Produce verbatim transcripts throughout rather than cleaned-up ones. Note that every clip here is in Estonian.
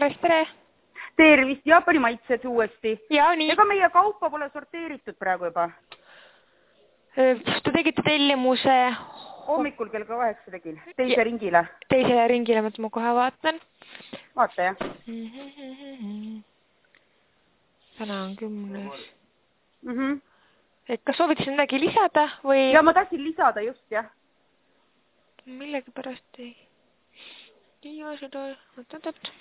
Tervist, tere! Tervist, Jaapani maitsed uuesti. Ja, nii. Ega meie kaupa pole sorteeritud praegu juba? Ta tegite tellimuse... Hommikul kell kaheksa tegin. Teise ja, ringile. Teise ringile, ma kohe vaatan. Vaata, jah. Täna on kümnes. Mm -hmm. Et kas soovitakse midagi lisada või... Ja ma tahtsin lisada just, jah. Millegi pärast ei... Ei ole seda... Oot-oot-oot.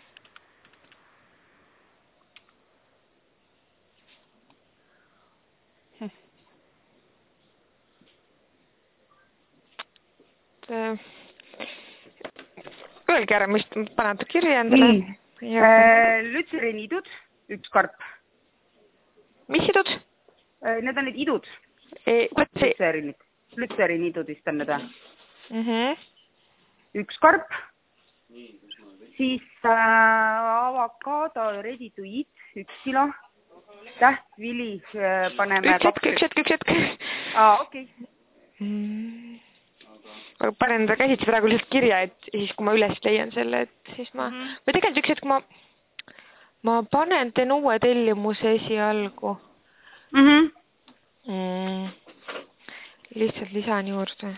Öelge ära, mis panete kirja endale. Nii. Äh, lütserinidud, üks karp. Mis idud? Äh, need on need idud. E, Lütserinid. Lütserinidud vist on need. Mm -hmm. Üks karp. Siis äh, avokado ready to eat, üks kilo. Tähtvili äh, paneme... Üks hetk, üks hetk, üks hetk. Aa, okei. Okay. Mm. Panen enda käsitsi praegu lihtsalt kirja, et siis kui ma üles leian selle, et siis ma... Mm -hmm. Või tegelikult üks hetk ma... Ma panen teen uue tellimuse esialgu. Mm -hmm. mm. Lihtsalt lisan juurde.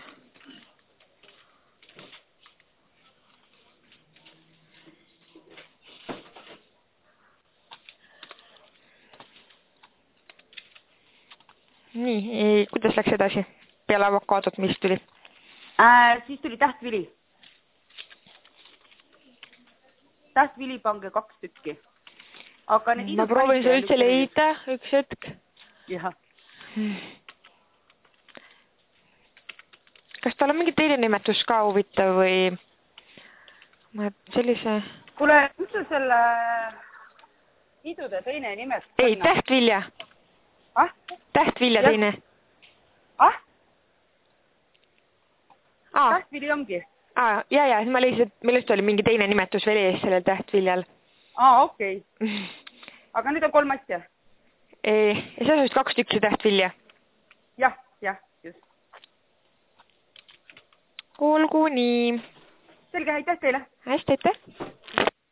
Nii, kuidas läks edasi? Peale avokaadot, mis tuli? Äh, siis tuli tähtvili. Tähtvili pange kaks tükki. Aga need ma proovin see üldse leida, üks hetk. Jah. Hmm. Kas tal on mingi teine nimetus ka huvitav või ma sellise... Kuule, mis on selle idude teine nimetus? Ei, tähtvilja. Ah? Tähtvilja ja. Teine. Ah? Aa. Tähtvili ongi? Aa, ja, ja, ma leisin, et millest oli mingi teine nimetus veel ees sellel tähtviljal. Aa, okei. Okay. Aga nüüd on kolm asja? Ei, ja see on vist kaks tükki tähtvilja. Jah, jah, just. Olgu nii. Selge, aitäh teile. Hästi, aitäh.